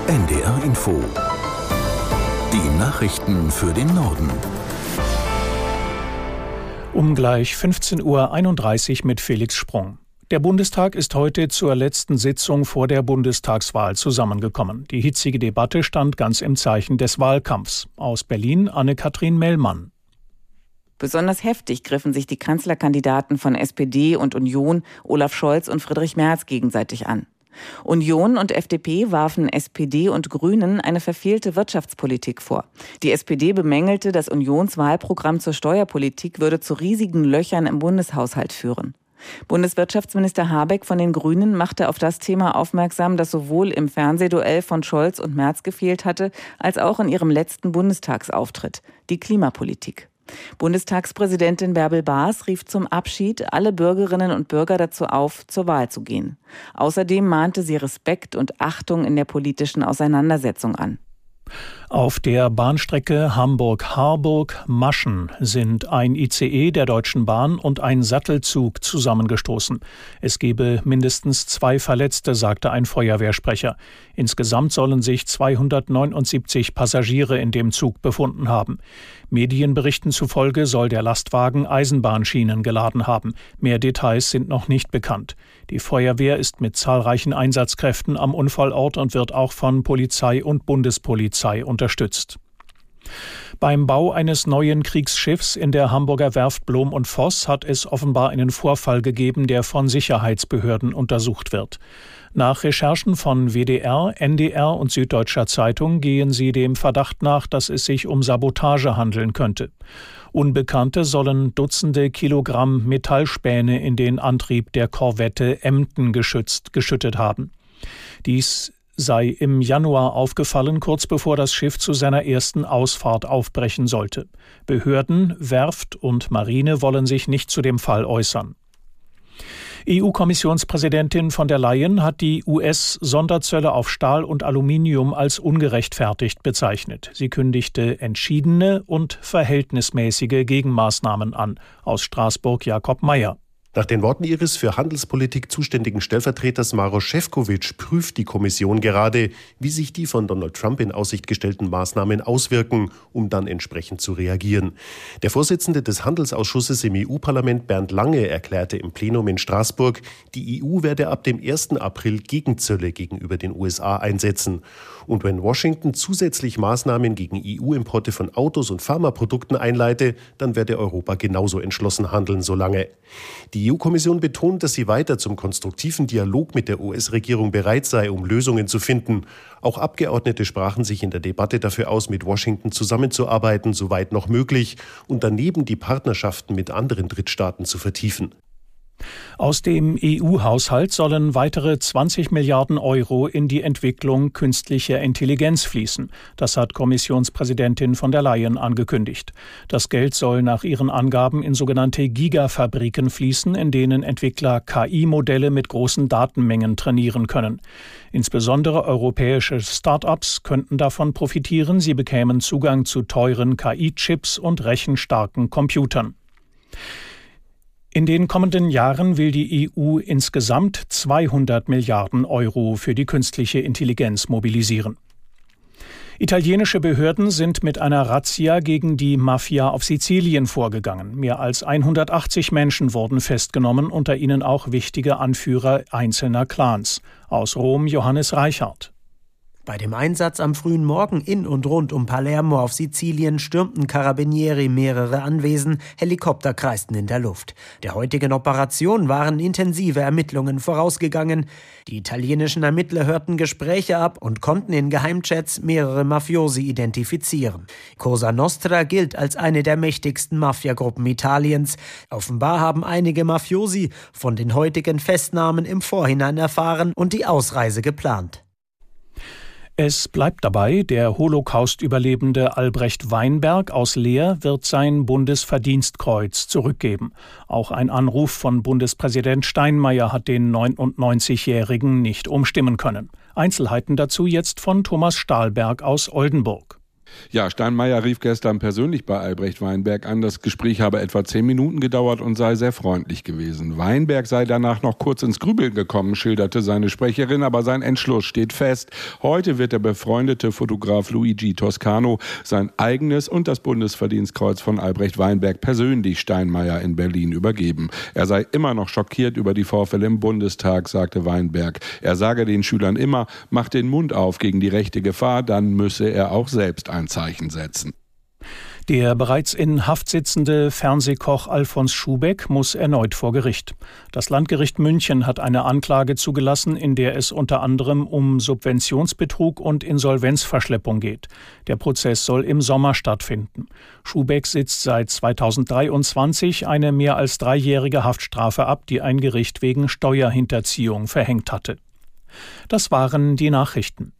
NDR Info. Die Nachrichten für den Norden. Um gleich 15:31 Uhr mit Felix Sprung. Der Bundestag ist heute zur letzten Sitzung vor der Bundestagswahl zusammengekommen. Die hitzige Debatte stand ganz im Zeichen des Wahlkampfs. Aus Berlin Anne-Kathrin Mellmann. Besonders heftig griffen sich die Kanzlerkandidaten von SPD und Union, Olaf Scholz und Friedrich Merz, gegenseitig an. Union und FDP warfen SPD und Grünen eine verfehlte Wirtschaftspolitik vor. Die SPD bemängelte, das Unionswahlprogramm zur Steuerpolitik würde zu riesigen Löchern im Bundeshaushalt führen. Bundeswirtschaftsminister Habeck von den Grünen machte auf das Thema aufmerksam, das sowohl im Fernsehduell von Scholz und Merz gefehlt hatte, als auch in ihrem letzten Bundestagsauftritt, die Klimapolitik. Bundestagspräsidentin Bärbel Baas rief zum Abschied alle Bürgerinnen und Bürger dazu auf, zur Wahl zu gehen. Außerdem mahnte sie Respekt und Achtung in der politischen Auseinandersetzung an. Auf der Bahnstrecke Hamburg-Harburg-Maschen sind ein ICE der Deutschen Bahn und ein Sattelzug zusammengestoßen. Es gebe mindestens 2 Verletzte, sagte ein Feuerwehrsprecher. Insgesamt sollen sich 279 Passagiere in dem Zug befunden haben. Medienberichten zufolge soll der Lastwagen Eisenbahnschienen geladen haben. Mehr Details sind noch nicht bekannt. Die Feuerwehr ist mit zahlreichen Einsatzkräften am Unfallort und wird auch von Polizei und Bundespolizei unterstützt. Beim Bau eines neuen Kriegsschiffs in der Hamburger Werft Blom und Voss hat es offenbar einen Vorfall gegeben, der von Sicherheitsbehörden untersucht wird. Nach Recherchen von WDR, NDR und Süddeutscher Zeitung gehen sie dem Verdacht nach, dass es sich um Sabotage handeln könnte. Unbekannte sollen Dutzende Kilogramm Metallspäne in den Antrieb der Korvette Emden geschüttet haben. Dies sei im Januar aufgefallen, kurz bevor das Schiff zu seiner ersten Ausfahrt aufbrechen sollte. Behörden, Werft und Marine wollen sich nicht zu dem Fall äußern. EU-Kommissionspräsidentin von der Leyen hat die US-Sonderzölle auf Stahl und Aluminium als ungerechtfertigt bezeichnet. Sie kündigte entschiedene und verhältnismäßige Gegenmaßnahmen an. Aus Straßburg Jakob Mayer. Nach den Worten ihres für Handelspolitik zuständigen Stellvertreters Maroš Šefčovič prüft die Kommission gerade, wie sich die von Donald Trump in Aussicht gestellten Maßnahmen auswirken, um dann entsprechend zu reagieren. Der Vorsitzende des Handelsausschusses im EU-Parlament Bernd Lange erklärte im Plenum in Straßburg, die EU werde ab dem 1. April Gegenzölle gegenüber den USA einsetzen. Und wenn Washington zusätzlich Maßnahmen gegen EU-Importe von Autos und Pharmaprodukten einleite, dann werde Europa genauso entschlossen handeln, so Lange. Die EU-Kommission betont, dass sie weiter zum konstruktiven Dialog mit der US-Regierung bereit sei, um Lösungen zu finden. Auch Abgeordnete sprachen sich in der Debatte dafür aus, mit Washington zusammenzuarbeiten, soweit noch möglich, und daneben die Partnerschaften mit anderen Drittstaaten zu vertiefen. Aus dem EU-Haushalt sollen weitere 20 Milliarden Euro in die Entwicklung künstlicher Intelligenz fließen. Das hat Kommissionspräsidentin von der Leyen angekündigt. Das Geld soll nach ihren Angaben in sogenannte Gigafabriken fließen, in denen Entwickler KI-Modelle mit großen Datenmengen trainieren können. Insbesondere europäische Start-ups könnten davon profitieren. Sie bekämen Zugang zu teuren KI-Chips und rechenstarken Computern. In den kommenden Jahren will die EU insgesamt 200 Milliarden Euro für die künstliche Intelligenz mobilisieren. Italienische Behörden sind mit einer Razzia gegen die Mafia auf Sizilien vorgegangen. Mehr als 180 Menschen wurden festgenommen, unter ihnen auch wichtige Anführer einzelner Clans. Aus Rom Johannes Reichhardt. Bei dem Einsatz am frühen Morgen in und rund um Palermo auf Sizilien stürmten Carabinieri mehrere Anwesen, Helikopter kreisten in der Luft. Der heutigen Operation waren intensive Ermittlungen vorausgegangen. Die italienischen Ermittler hörten Gespräche ab und konnten in Geheimchats mehrere Mafiosi identifizieren. Cosa Nostra gilt als eine der mächtigsten Mafiagruppen Italiens. Offenbar haben einige Mafiosi von den heutigen Festnahmen im Vorhinein erfahren und die Ausreise geplant. Es bleibt dabei, der Holocaust-Überlebende Albrecht Weinberg aus Leer wird sein Bundesverdienstkreuz zurückgeben. Auch ein Anruf von Bundespräsident Steinmeier hat den 99-Jährigen nicht umstimmen können. Einzelheiten dazu jetzt von Thomas Stahlberg aus Oldenburg. Ja, Steinmeier rief gestern persönlich bei Albrecht Weinberg an. Das Gespräch habe etwa 10 Minuten gedauert und sei sehr freundlich gewesen. Weinberg sei danach noch kurz ins Grübeln gekommen, schilderte seine Sprecherin, aber sein Entschluss steht fest. Heute wird der befreundete Fotograf Luigi Toscano sein eigenes und das Bundesverdienstkreuz von Albrecht Weinberg persönlich Steinmeier in Berlin übergeben. Er sei immer noch schockiert über die Vorfälle im Bundestag, sagte Weinberg. Er sage den Schülern immer, macht den Mund auf gegen die rechte Gefahr, dann müsse er auch selbst ein Zeichen setzen. Der bereits in Haft sitzende Fernsehkoch Alfons Schubeck muss erneut vor Gericht. Das Landgericht München hat eine Anklage zugelassen, in der es unter anderem um Subventionsbetrug und Insolvenzverschleppung geht. Der Prozess soll im Sommer stattfinden. Schubeck sitzt seit 2023 eine mehr als 3-jährige Haftstrafe ab, die ein Gericht wegen Steuerhinterziehung verhängt hatte. Das waren die Nachrichten.